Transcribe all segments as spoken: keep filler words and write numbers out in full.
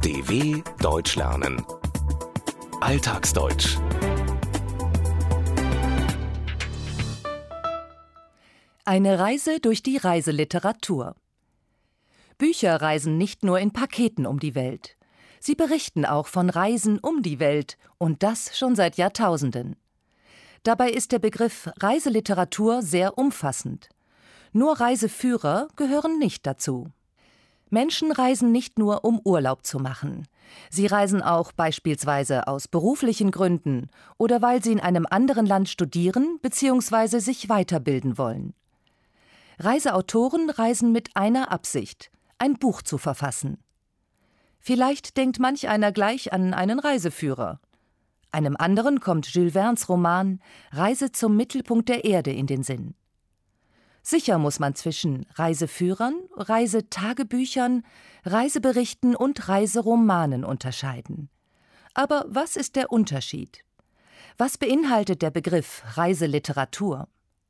D W Deutsch lernen. Alltagsdeutsch. Eine Reise durch die Reiseliteratur. Bücher reisen nicht nur in Paketen um die Welt. Sie berichten auch von Reisen um die Welt, und das schon seit Jahrtausenden. Dabei ist der Begriff Reiseliteratur sehr umfassend. Nur Reiseführer gehören nicht dazu. Menschen reisen nicht nur, um Urlaub zu machen. Sie reisen auch beispielsweise aus beruflichen Gründen oder weil sie in einem anderen Land studieren bzw. sich weiterbilden wollen. Reiseautoren reisen mit einer Absicht: ein Buch zu verfassen. Vielleicht denkt manch einer gleich an einen Reiseführer. Einem anderen kommt Jules Vernes Roman »Reise zum Mittelpunkt der Erde« in den Sinn. Sicher muss man zwischen Reiseführern, Reisetagebüchern, Reiseberichten und Reiseromanen unterscheiden. Aber was ist der Unterschied? Was beinhaltet der Begriff Reiseliteratur?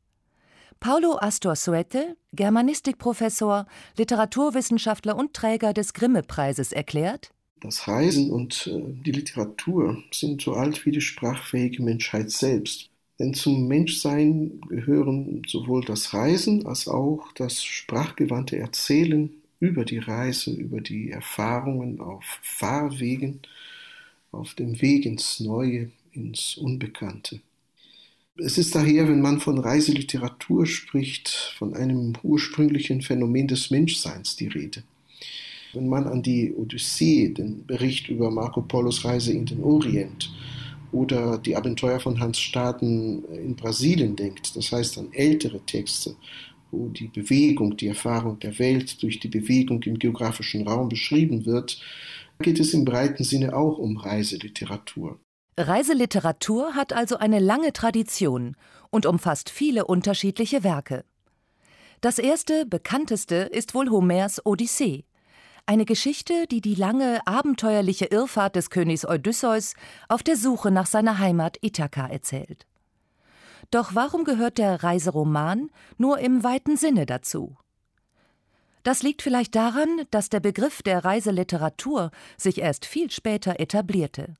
Paulo Astor Soete, Germanistikprofessor, Literaturwissenschaftler und Träger des Grimme-Preises, erklärt: Das Reisen und äh, die Literatur sind so alt wie die sprachfähige Menschheit selbst. Denn zum Menschsein gehören sowohl das Reisen als auch das sprachgewandte Erzählen über die Reise, über die Erfahrungen auf Fahrwegen, auf dem Weg ins Neue, ins Unbekannte. Es ist daher, wenn man von Reiseliteratur spricht, von einem ursprünglichen Phänomen des Menschseins die Rede. Wenn man an die Odyssee, den Bericht über Marco Polos Reise in den Orient oder die Abenteuer von Hans Staden in Brasilien denkt, das heißt an ältere Texte, wo die Bewegung, die Erfahrung der Welt durch die Bewegung im geografischen Raum beschrieben wird, geht es im breiten Sinne auch um Reiseliteratur. Reiseliteratur hat also eine lange Tradition und umfasst viele unterschiedliche Werke. Das erste, bekannteste ist wohl Homers Odyssee. Eine Geschichte, die die lange, abenteuerliche Irrfahrt des Königs Odysseus auf der Suche nach seiner Heimat Ithaka erzählt. Doch warum gehört der Reiseroman nur im weiten Sinne dazu? Das liegt vielleicht daran, dass der Begriff der Reiseliteratur sich erst viel später etablierte.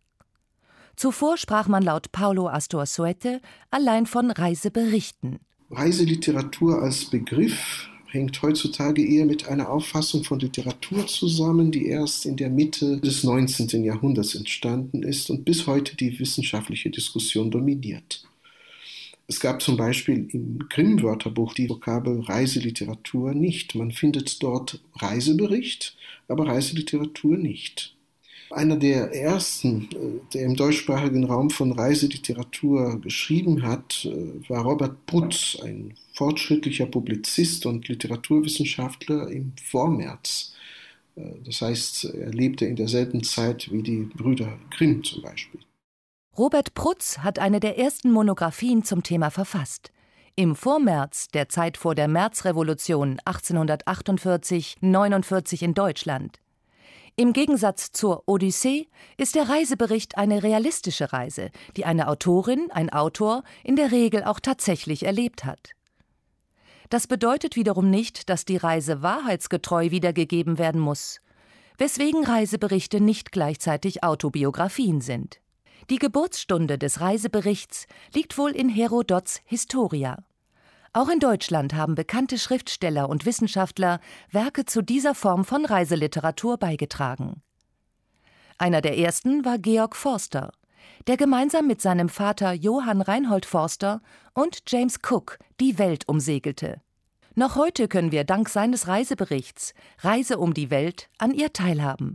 Zuvor sprach man laut Paulo Astor Soete allein von Reiseberichten. Reiseliteratur als Begriff hängt heutzutage eher mit einer Auffassung von Literatur zusammen, die erst in der Mitte des neunzehnten Jahrhunderts entstanden ist und bis heute die wissenschaftliche Diskussion dominiert. Es gab zum Beispiel im Grimm-Wörterbuch die Vokabel Reiseliteratur nicht. Man findet dort Reisebericht, aber Reiseliteratur nicht. Einer der ersten, der im deutschsprachigen Raum von Reiseliteratur geschrieben hat, war Robert Putz, ein fortschrittlicher Publizist und Literaturwissenschaftler im Vormärz. Das heißt, er lebte in derselben Zeit wie die Brüder Grimm zum Beispiel. Robert Putz hat eine der ersten Monographien zum Thema verfasst. Im Vormärz, der Zeit vor der Märzrevolution achtzehnhundertachtundvierzig neunundvierzig in Deutschland. Im Gegensatz zur Odyssee ist der Reisebericht eine realistische Reise, die eine Autorin, ein Autor in der Regel auch tatsächlich erlebt hat. Das bedeutet wiederum nicht, dass die Reise wahrheitsgetreu wiedergegeben werden muss, weswegen Reiseberichte nicht gleichzeitig Autobiografien sind. Die Geburtsstunde des Reiseberichts liegt wohl in Herodots Historia. Auch in Deutschland haben bekannte Schriftsteller und Wissenschaftler Werke zu dieser Form von Reiseliteratur beigetragen. Einer der ersten war Georg Forster, der gemeinsam mit seinem Vater Johann Reinhold Forster und James Cook die Welt umsegelte. Noch heute können wir dank seines Reiseberichts »Reise um die Welt« an ihr teilhaben.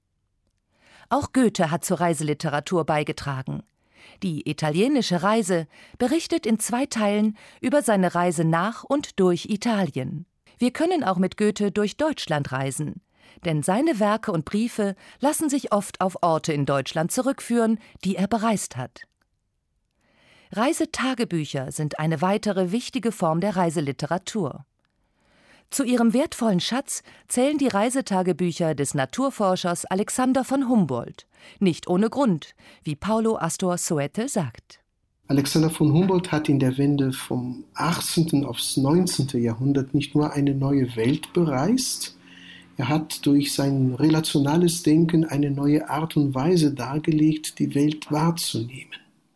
Auch Goethe hat zur Reiseliteratur beigetragen. Die italienische Reise berichtet in zwei Teilen über seine Reise nach und durch Italien. Wir können auch mit Goethe durch Deutschland reisen, denn seine Werke und Briefe lassen sich oft auf Orte in Deutschland zurückführen, die er bereist hat. Reisetagebücher sind eine weitere wichtige Form der Reiseliteratur. Zu ihrem wertvollen Schatz zählen die Reisetagebücher des Naturforschers Alexander von Humboldt. Nicht ohne Grund, wie Paulo Astor Soete sagt. Alexander von Humboldt hat in der Wende vom achtzehnten aufs neunzehnte Jahrhundert nicht nur eine neue Welt bereist, Er hat durch sein relationales Denken eine neue Art und Weise dargelegt, die Welt wahrzunehmen.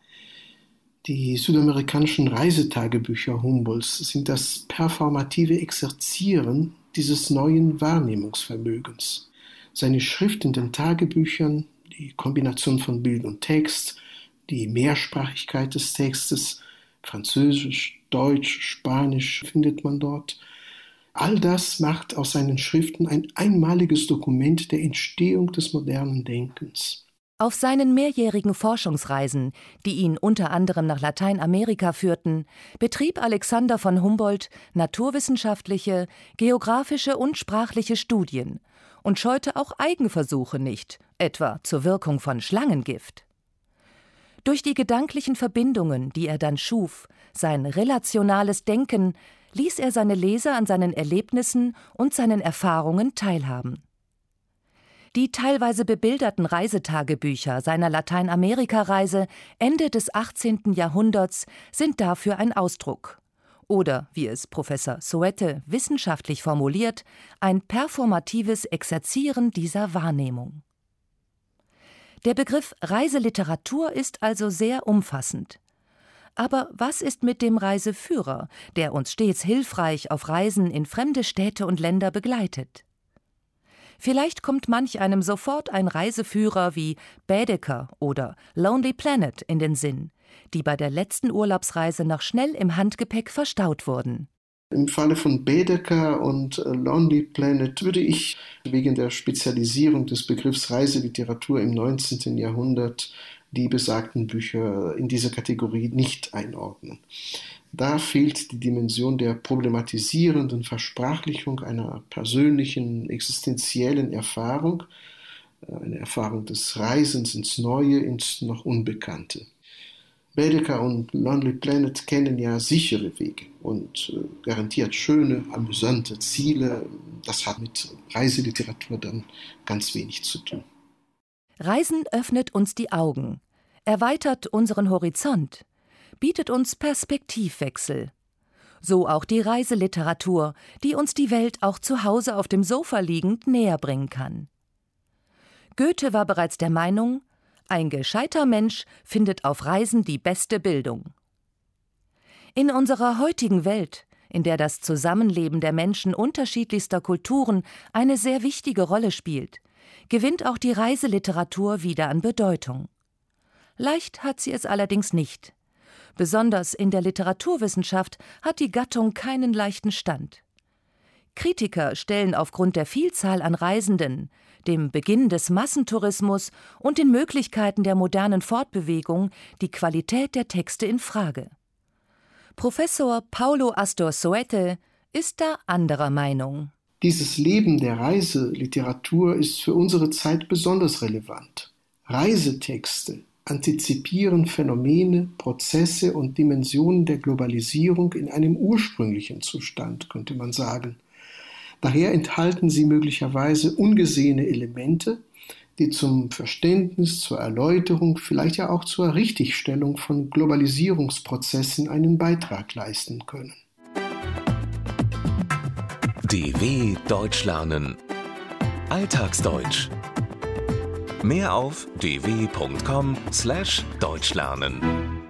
Die südamerikanischen Reisetagebücher Humboldts sind das performative Exerzieren dieses neuen Wahrnehmungsvermögens. Seine Schrift in den Tagebüchern, die Kombination von Bild und Text, die Mehrsprachigkeit des Textes, Französisch, Deutsch, Spanisch findet man dort. All das macht aus seinen Schriften ein einmaliges Dokument der Entstehung des modernen Denkens. Auf seinen mehrjährigen Forschungsreisen, die ihn unter anderem nach Lateinamerika führten, betrieb Alexander von Humboldt naturwissenschaftliche, geografische und sprachliche Studien und scheute auch Eigenversuche nicht, etwa zur Wirkung von Schlangengift. Durch die gedanklichen Verbindungen, die er dann schuf, sein relationales Denken, ließ er seine Leser an seinen Erlebnissen und seinen Erfahrungen teilhaben. Die teilweise bebilderten Reisetagebücher seiner Lateinamerika-Reise Ende des achtzehnten Jahrhunderts sind dafür ein Ausdruck. Oder, wie es Professor Soete wissenschaftlich formuliert, ein performatives Exerzieren dieser Wahrnehmung. Der Begriff Reiseliteratur ist also sehr umfassend. Aber was ist mit dem Reiseführer, der uns stets hilfreich auf Reisen in fremde Städte und Länder begleitet? Vielleicht kommt manch einem sofort ein Reiseführer wie Baedeker oder Lonely Planet in den Sinn, die bei der letzten Urlaubsreise noch schnell im Handgepäck verstaut wurden. Im Falle von Baedeker und Lonely Planet würde ich wegen der Spezialisierung des Begriffs Reiseliteratur im neunzehnten Jahrhundert die besagten Bücher in diese Kategorie nicht einordnen. Da fehlt die Dimension der problematisierenden Versprachlichung einer persönlichen, existenziellen Erfahrung, eine Erfahrung des Reisens ins Neue, ins noch Unbekannte. Baedeker und Lonely Planet kennen ja sichere Wege und äh, garantiert schöne, amüsante Ziele. Das hat mit Reiseliteratur dann ganz wenig zu tun. Reisen öffnet uns die Augen, erweitert unseren Horizont, bietet uns Perspektivwechsel. So auch die Reiseliteratur, die uns die Welt auch zu Hause auf dem Sofa liegend näher bringen kann. Goethe war bereits der Meinung, ein gescheiter Mensch findet auf Reisen die beste Bildung. In unserer heutigen Welt, in der das Zusammenleben der Menschen unterschiedlichster Kulturen eine sehr wichtige Rolle spielt, gewinnt auch die Reiseliteratur wieder an Bedeutung. Leicht hat sie es allerdings nicht. Besonders in der Literaturwissenschaft hat die Gattung keinen leichten Stand. Kritiker stellen aufgrund der Vielzahl an Reisenden, dem Beginn des Massentourismus und den Möglichkeiten der modernen Fortbewegung die Qualität der Texte in Frage. Professor Paulo Astor Soete ist da anderer Meinung. Dieses Leben der Reiseliteratur ist für unsere Zeit besonders relevant. Reisetexte antizipieren Phänomene, Prozesse und Dimensionen der Globalisierung in einem ursprünglichen Zustand, könnte man sagen. Daher enthalten sie möglicherweise ungesehene Elemente, die zum Verständnis, zur Erläuterung, vielleicht ja auch zur Richtigstellung von Globalisierungsprozessen einen Beitrag leisten können. D W Deutsch lernen. Alltagsdeutsch. Mehr auf d w punkt com slash deutsch lernen.